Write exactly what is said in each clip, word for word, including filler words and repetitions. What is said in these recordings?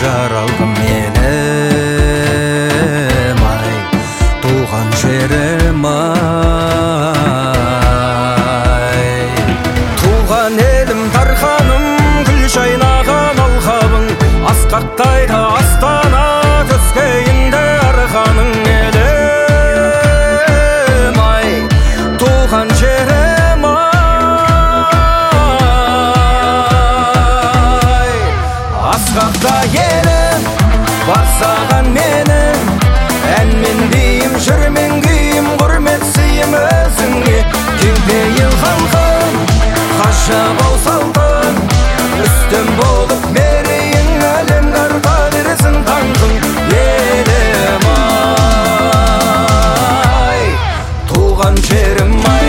жаралғым менім ай, туған жерім ай. Туған елім дарханым, гүл жайнаған алқабың, асқақтайды астана төскейінде арқаның. Елім ай, туған жерім ай. Асқақта елім бар саған менің, әнмен бейім, жырмен күйім, құрмет сыйым өзіңе. Кең пейіл халқым, ғажап ау салтың, үстем болып мерейін әлемге арта берсін таңқың. Елім ай, туған жерім ай.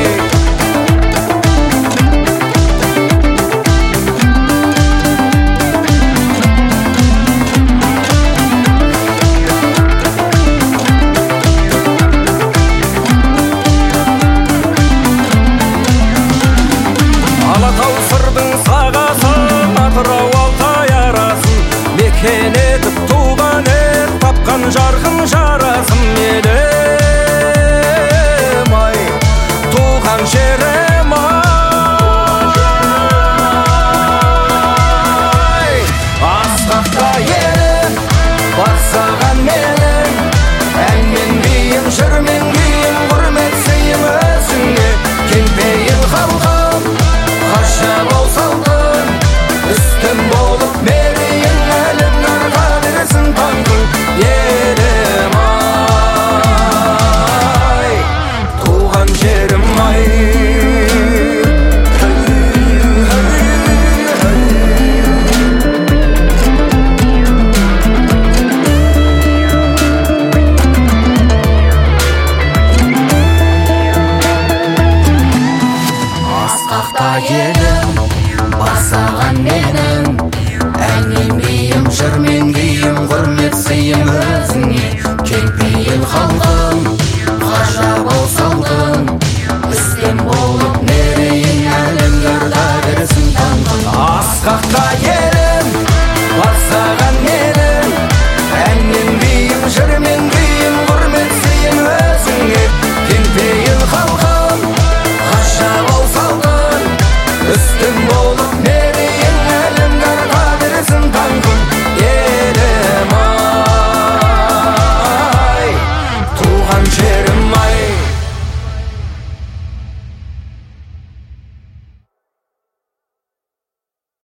Алатау сырдың сағасын, Атырау Алтай арасын, мекен етіп туған ел, тапқан жарқын жарасым. Елім ай, туған жерім ай. Асқақта елім бар саған менің, әнмен бейім, жырмен күйім, құрмет сыйым өзіңе. Кең пейіл халқым, ғажап ау салтың, үстем болып мерейін әлем нарға берсін таңқың. Елім ай, туған жерім ай. Асқақта елім бар саған менің, әнмен бейім, жырмен күйім, құрмет сыйым өзіңе. Кең пейіл халқым,